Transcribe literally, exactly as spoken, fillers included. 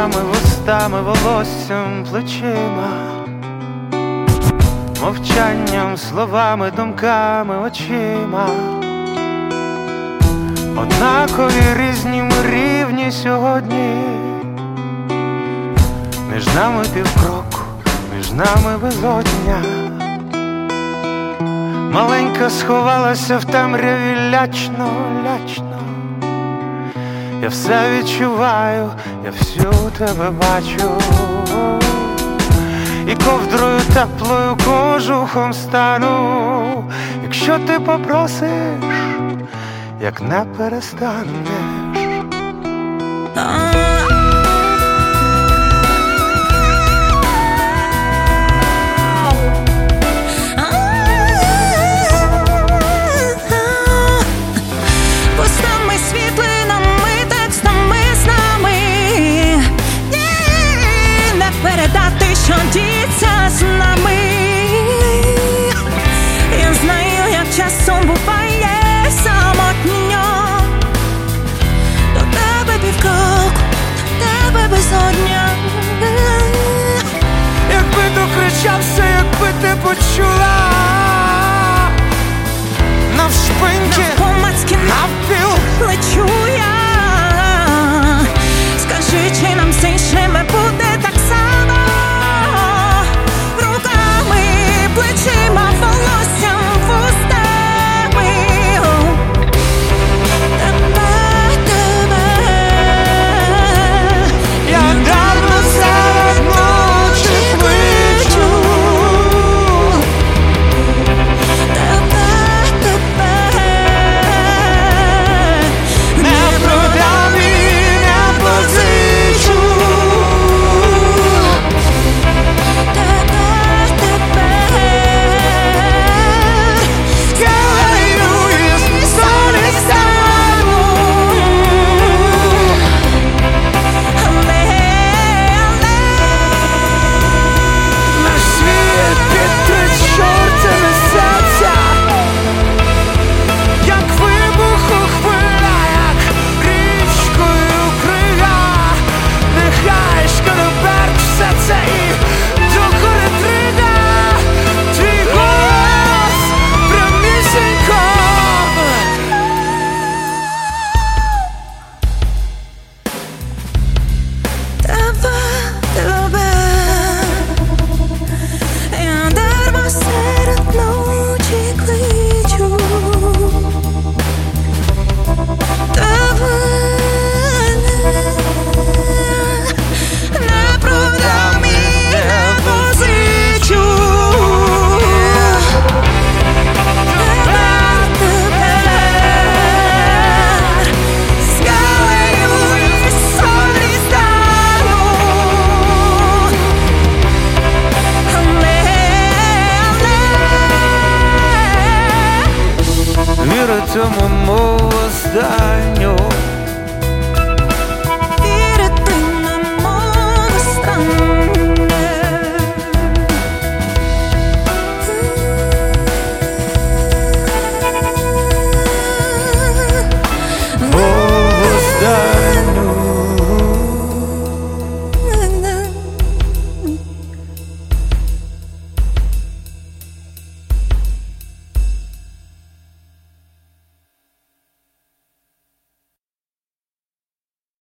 губами, вустами, волоссям, плечима, мовчанням, словами, думками, очима. Однакові різні ми рівні сьогодні. Між нами півкроку, між нами безодня. Маленька сховалася в темряві лячно, лячно. Я все відчуваю, я всю тебе бачу. І ковдрою теплою кожухом стану, якщо ти попросиш, як не перестанеш. Що діється з нами. Я знаю, як часом буває самотньо. До тебе півкроку, до тебе безодня. Якби докричався, якби ти почула, навшпиньки, навпомацьки, навпіл лечу я. Скажи, чи нам з іншими буде так само? Плечима, волоссям, вустами. Тебе, тебе. Я дармо серед ночі кличу. Тебе, тебе. Не продам і не позичу. Віра цьому мов останнє.